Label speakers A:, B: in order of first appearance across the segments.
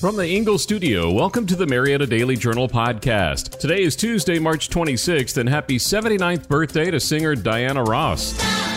A: From the Ingle Studio, welcome to the Marietta Daily Journal podcast. Today is Tuesday, March 26th, and happy 79th birthday to singer Diana Ross.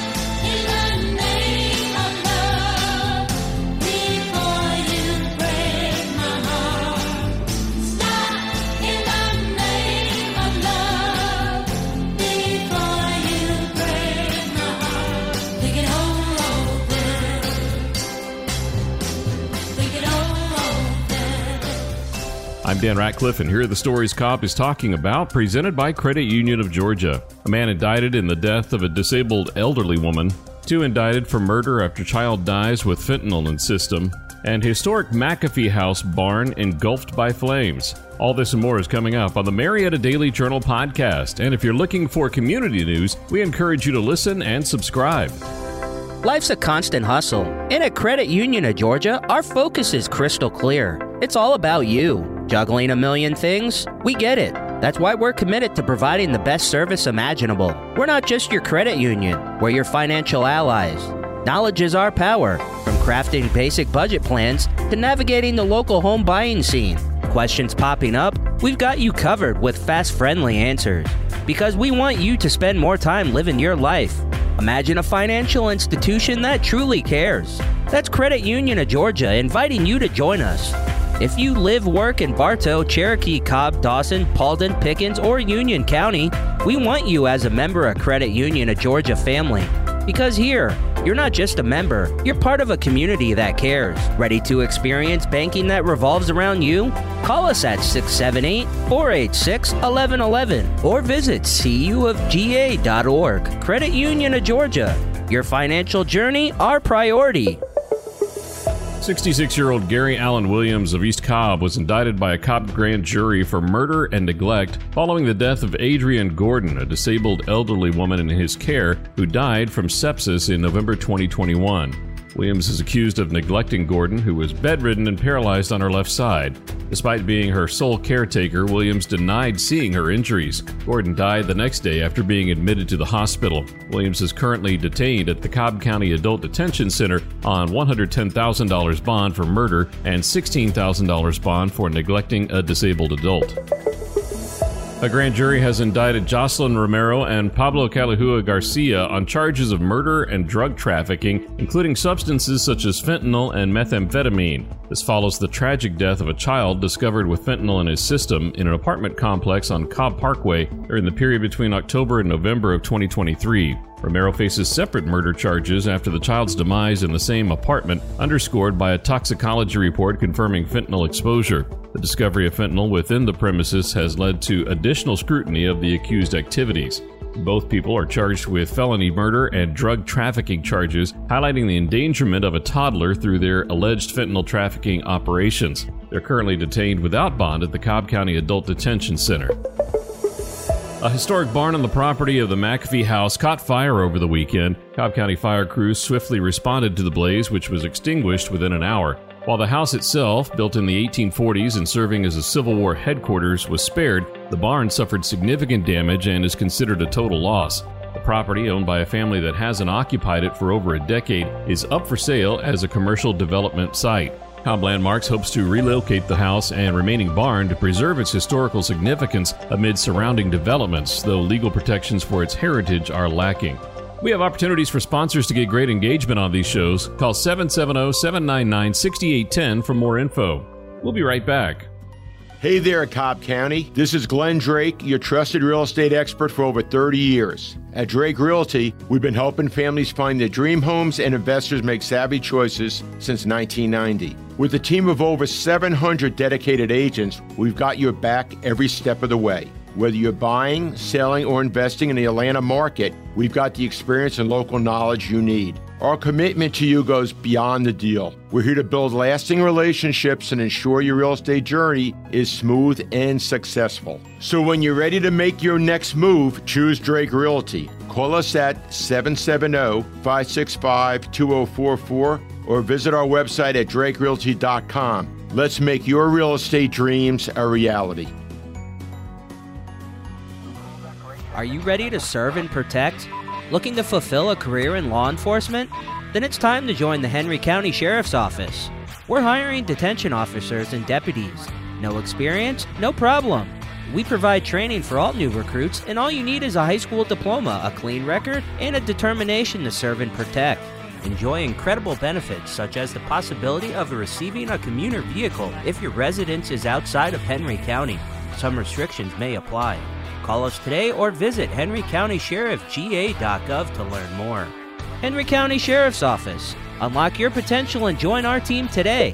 A: I'm Dan Ratcliffe, and here are the stories COP is talking about, presented by Credit Union of Georgia. A man indicted in the death of a disabled elderly woman. 2 indicted for murder after child dies with fentanyl in system. And historic McAfee House barn engulfed by flames. All this and more is coming up on the Marietta Daily Journal podcast. And if you're looking for community news, we encourage you to listen and subscribe.
B: Life's a constant hustle, and at Credit Union of Georgia, our focus is crystal clear. It's all about you. Juggling a million things? We get it. That's why we're committed to providing the best service imaginable. We're not just your credit union, we're your financial allies. Knowledge is our power, from crafting basic budget plans to navigating the local home buying scene. Questions popping up? We've got you covered with fast, friendly answers. Because we want you to spend more time living your life. Imagine a financial institution that truly cares. That's Credit Union of Georgia inviting you to join us. If you live, work in Bartow, Cherokee, Cobb, Dawson, Paulding, Pickens, or Union County, we want you as a member of Credit Union of Georgia family. Because here, you're not just a member, you're part of a community that cares. Ready to experience banking that revolves around you? Call us at 678-486-1111 or visit cuofga.org. Credit Union of Georgia. Your financial journey, our priority.
A: 66-year-old Gary Allen Williams of East Cobb was indicted by a Cobb grand jury for murder and neglect following the death of Adrienne Gordon, a disabled elderly woman in his care who died from sepsis in November 2021. Williams is accused of neglecting Gordon, who was bedridden and paralyzed on her left side. Despite being her sole caretaker, Williams denied seeing her injuries. Gordon died the next day after being admitted to the hospital. Williams is currently detained at the Cobb County Adult Detention Center on $110,000 bond for murder and $16,000 bond for neglecting a disabled adult. A grand jury has indicted Jocelyn Romero and Pablo Calahua Garcia on charges of murder and drug trafficking, including substances such as fentanyl and methamphetamine. This follows the tragic death of a child discovered with fentanyl in his system in an apartment complex on Cobb Parkway during the period between October and November of 2023. Romero faces separate murder charges after the child's demise in the same apartment, underscored by a toxicology report confirming fentanyl exposure. The discovery of fentanyl within the premises has led to additional scrutiny of the accused activities. Both people are charged with felony murder and drug trafficking charges, highlighting the endangerment of a toddler through their alleged fentanyl trafficking operations. They're currently detained without bond at the Cobb County Adult Detention Center. A historic barn on the property of the McAfee House caught fire over the weekend. Cobb County fire crews swiftly responded to the blaze, which was extinguished within an hour. While the house itself, built in the 1840s and serving as a Civil War headquarters, was spared, the barn suffered significant damage and is considered a total loss. The property, owned by a family that hasn't occupied it for over a decade, is up for sale as a commercial development site. Cobb Landmarks hopes to relocate the house and remaining barn to preserve its historical significance amid surrounding developments, though legal protections for its heritage are lacking. We have opportunities for sponsors to get great engagement on these shows. Call 770-799-6810 for more info. We'll be right back.
C: Hey there, Cobb County. This is Glenn Drake, your trusted real estate expert for over 30 years. At Drake Realty, we've been helping families find their dream homes and investors make savvy choices since 1990. With a team of over 700 dedicated agents, we've got your back every step of the way. Whether you're buying, selling, or investing in the Atlanta market, we've got the experience and local knowledge you need. Our commitment to you goes beyond the deal. We're here to build lasting relationships and ensure your real estate journey is smooth and successful. So when you're ready to make your next move, choose Drake Realty. Call us at 770-565-2044 or visit our website at drakerealty.com. Let's make your real estate dreams a reality.
B: Are you ready to serve and protect? Looking to fulfill a career in law enforcement? Then it's time to join the Henry County Sheriff's Office. We're hiring detention officers and deputies. No experience? No problem. We provide training for all new recruits, and all you need is a high school diploma, a clean record, and a determination to serve and protect. Enjoy incredible benefits such as the possibility of receiving a commuter vehicle if your residence is outside of Henry County. Some restrictions may apply. Call us today or visit henrycountysheriffga.gov to learn more. Henry County Sheriff's Office. Unlock your potential and join our team today.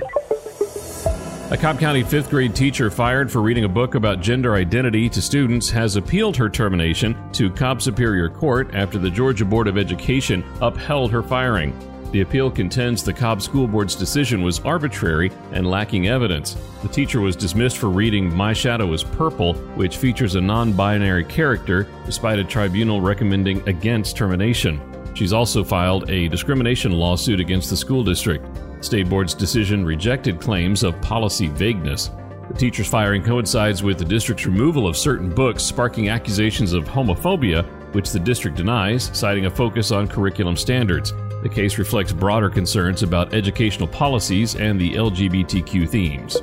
A: A Cobb County 5th grade teacher fired for reading a book about gender identity to students has appealed her termination to Cobb Superior Court after the Georgia Board of Education upheld her firing. The appeal contends the Cobb School Board's decision was arbitrary and lacking evidence. The teacher was dismissed for reading My Shadow is Purple, which features a non-binary character, despite a tribunal recommending against termination. She's also filed a discrimination lawsuit against the school district. State Board's decision rejected claims of policy vagueness. The teacher's firing coincides with the district's removal of certain books, sparking accusations of homophobia, which the district denies, citing a focus on curriculum standards. The case reflects broader concerns about educational policies and the LGBTQ themes.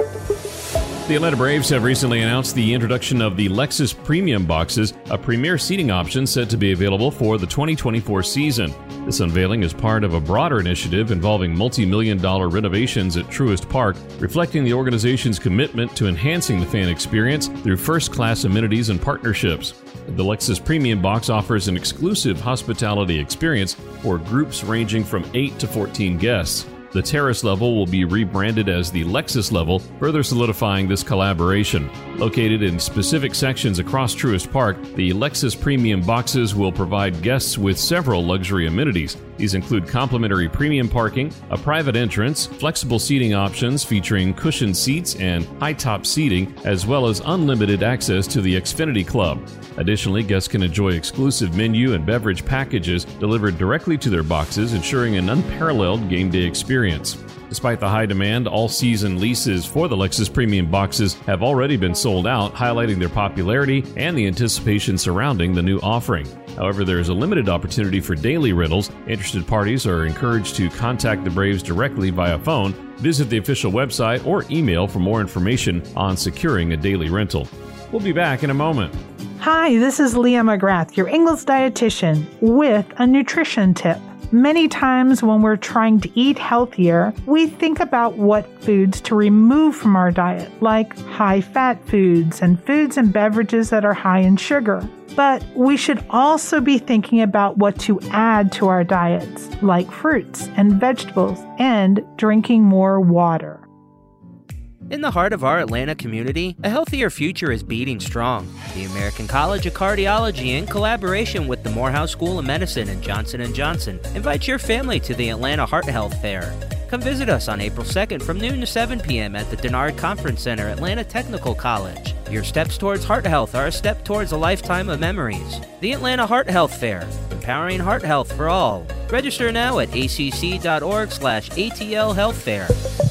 A: The Atlanta Braves have recently announced the introduction of the Lexus Premium Boxes, a premier seating option set to be available for the 2024 season. This unveiling is part of a broader initiative involving multi-million-dollar renovations at Truist Park, reflecting the organization's commitment to enhancing the fan experience through first-class amenities and partnerships. The Lexus Premium Box offers an exclusive hospitality experience for groups ranging from 8 to 14 guests. The terrace level will be rebranded as the Lexus level, further solidifying this collaboration. Located in specific sections across Truist Park, the Lexus Premium Boxes will provide guests with several luxury amenities. These include complimentary premium parking, a private entrance, flexible seating options featuring cushioned seats and high-top seating, as well as unlimited access to the Xfinity Club. Additionally, guests can enjoy exclusive menu and beverage packages delivered directly to their boxes, ensuring an unparalleled game day experience. Despite the high demand, all-season leases for the Lexus Premium Boxes have already been sold out, highlighting their popularity and the anticipation surrounding the new offering. However, there is a limited opportunity for daily rentals. Interested parties are encouraged to contact the Braves directly via phone, visit the official website, or email for more information on securing a daily rental. We'll be back in a moment.
D: Hi, this is Leah McGrath, your Ingles dietitian, with a nutrition tip. Many times when we're trying to eat healthier, we think about what foods to remove from our diet, like high-fat foods and beverages that are high in sugar. But we should also be thinking about what to add to our diets, like fruits and vegetables, and drinking more water.
B: In the heart of our Atlanta community, a healthier future is beating strong. The American College of Cardiology, in collaboration with the Morehouse School of Medicine and Johnson & Johnson, invites your family to the Atlanta Heart Health Fair. Come visit us on April 2nd from noon to 7 p.m. at the Denard Conference Center, Atlanta Technical College. Your steps towards heart health are a step towards a lifetime of memories. The Atlanta Heart Health Fair, empowering heart health for all. Register now at acc.org/ATL Health Fair.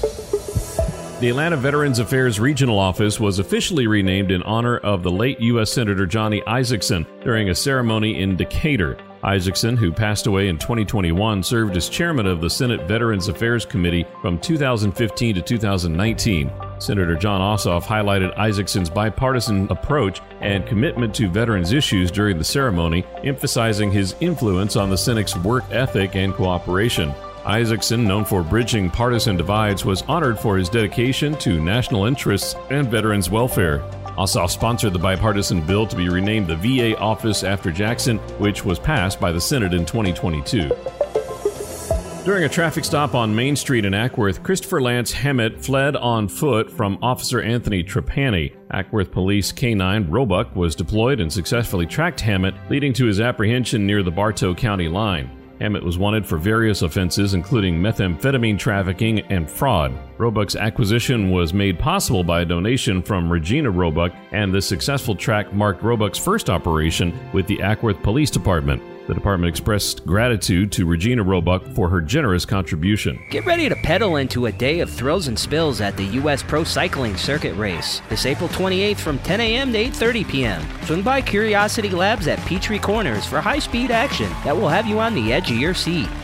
A: The Atlanta Veterans Affairs Regional Office was officially renamed in honor of the late U.S. Senator Johnny Isakson during a ceremony in Decatur. Isakson, who passed away in 2021, served as chairman of the Senate Veterans Affairs Committee from 2015 to 2019. Senator John Ossoff highlighted Isakson's bipartisan approach and commitment to veterans issues during the ceremony, emphasizing his influence on the Senate's work ethic and cooperation. Isakson, known for bridging partisan divides, was honored for his dedication to national interests and veterans' welfare. Ossoff sponsored the bipartisan bill to be renamed the VA office after Jackson, which was passed by the Senate in 2022. During a traffic stop on Main Street in Ackworth, Christopher Lance Hammett fled on foot from Officer Anthony Trapani. Ackworth Police K-9 Roebuck was deployed and successfully tracked Hammett, leading to his apprehension near the Bartow County line. Hammett was wanted for various offenses, including methamphetamine trafficking and fraud. Roebuck's acquisition was made possible by a donation from Regina Roebuck, and the successful track marked Roebuck's first operation with the Ackworth Police Department. The department expressed gratitude to Regina Roebuck for her generous contribution.
B: Get ready to pedal into a day of thrills and spills at the U.S. Pro Cycling Circuit Race this April 28th from 10 a.m. to 8:30 p.m. Swing by Curiosity Labs at Peachtree Corners for high-speed action that will have you on the edge of your seat.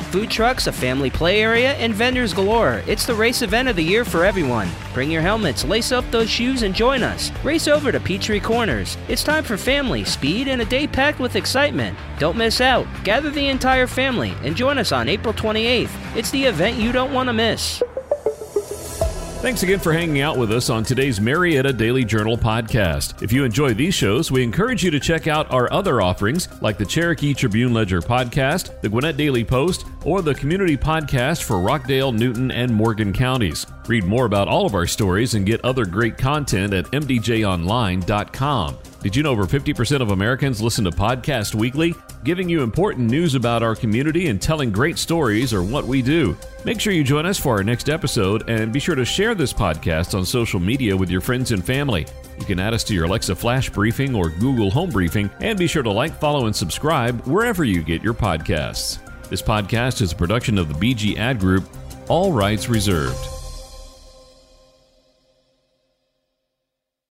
B: Food trucks, a family play area, and vendors galore. It's the race event of the year for everyone. Bring your helmets, lace up those shoes, and join us. Race over to Peachtree Corners. It's time for family, speed, and a day packed with excitement. Don't miss out. Gather the entire family and join us on April 28th. It's the event you don't want to miss.
A: Thanks again for hanging out with us on today's Marietta Daily Journal podcast. If you enjoy these shows, we encourage you to check out our other offerings like the Cherokee Tribune-Ledger podcast, the Gwinnett Daily Post, or the community podcast for Rockdale, Newton, and Morgan counties. Read more about all of our stories and get other great content at mdjonline.com. Did you know over 50% of Americans listen to Podcast Weekly? Giving you important news about our community and telling great stories are what we do. Make sure you join us for our next episode and be sure to share this podcast on social media with your friends and family. You can add us to your Alexa Flash Briefing or Google Home Briefing, and be sure to like, follow, and subscribe wherever you get your podcasts. This podcast is a production of the BG Ad Group, all rights reserved.